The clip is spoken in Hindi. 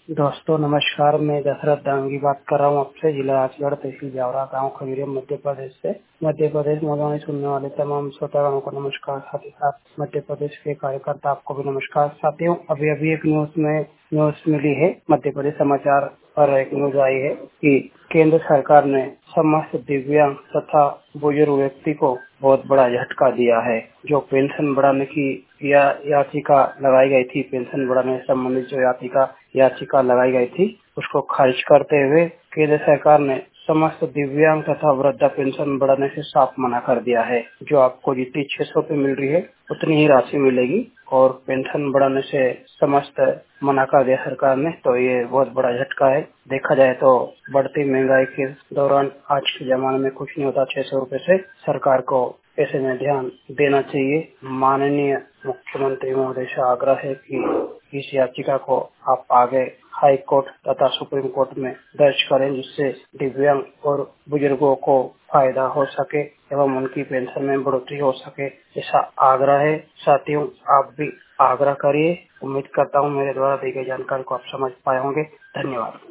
दोस्तों नमस्कार, मैं दशरथ दांगी बात कर रहा हूँ आपसे, जिला राजगढ़, तहसील जावरा, गांव खजूरिया, मध्य प्रदेश से। मध्य प्रदेश मधुबनी सुनने वाले तमाम श्रोतागणों को नमस्कार। साथ ही साथ मध्य प्रदेश के कार्यकर्ता आपको भी नमस्कार। साथियों, अभी अभी एक न्यूज मिली है, मध्य प्रदेश समाचार पर एक न्यूज आई है कि केंद्र सरकार ने समस्त दिव्यांग तथा बुजुर्ग व्यक्ति को बहुत बड़ा झटका दिया है। जो पेंशन बढ़ाने की याचिका लगाई गई थी, पेंशन बढ़ाने से संबंधित जो याचिका लगाई गई थी, उसको खारिज करते हुए केंद्र सरकार ने समस्त दिव्यांग तथा वृद्धा पेंशन बढ़ाने से साफ मना कर दिया है। जो आपको जितनी 600 पे मिल रही है उतनी ही राशि मिलेगी, और पेंशन बढ़ाने से समस्त मना कर दिया सरकार ने। तो ये बहुत बड़ा झटका है। देखा जाए तो बढ़ती महंगाई के दौरान आज के जमाने में कुछ नहीं होता 600 रुपए से। सरकार को ऐसे में ध्यान देना चाहिए। माननीय मुख्यमंत्री महोदय से आग्रह है कि इस याचिका को आप आगे हाई कोर्ट तथा सुप्रीम कोर्ट में दर्ज करें, जिससे दिव्यांग और बुजुर्गों को फायदा हो सके एवं उनकी पेंशन में बढ़ोतरी हो सके, ऐसा आग्रह है। साथियों, आप भी आग्रह करिए। उम्मीद करता हूँ मेरे द्वारा दी गई जानकारी को आप समझ पाए होंगे। धन्यवाद।